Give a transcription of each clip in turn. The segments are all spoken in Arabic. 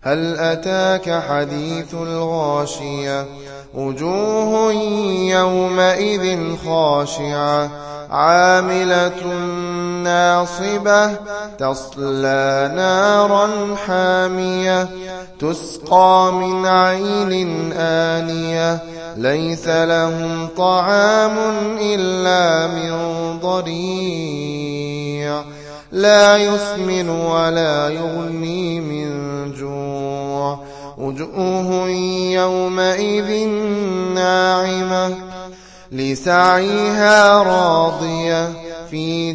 هل أتاك حديث الغاشية وجوه يومئذ خاشعة عاملة ناصبة تصلى نارا حامية تسقى من عين آنية ليس لهم طعام إلا من ضريع لا يسمن ولا يغني من جوع وجوه يومئذ ناعمة لسعيها راضية في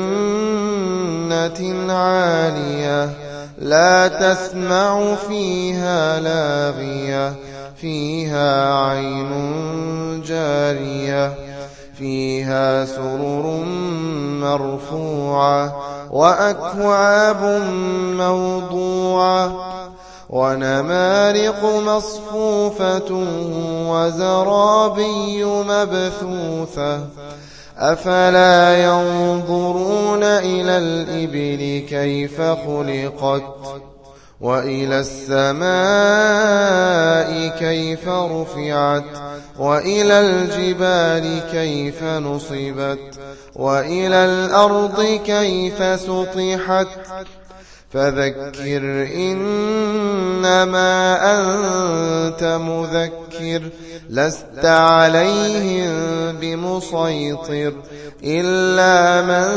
جنة عالية لا تسمع فيها لاغية فيها عين جارية فيها سرر مرفوعة وأكواب موضوعة ونمارق مصفوفة وزرابي مبثوثة أفلا ينظرون إلى الإبل كيف خلقت وإلى السماء كيف رفعت وإلى الجبال كيف نصبت وإلى الأرض كيف سطحت فذكر إنما أنت مذكر لست عليهم بمسيطر إلا من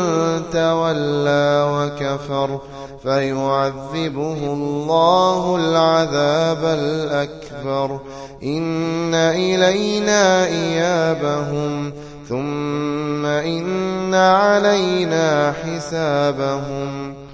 تولى وكفر فيعذبه الله العذاب الأكبر إن إلينا إيابهم ثم إن علينا حسابهم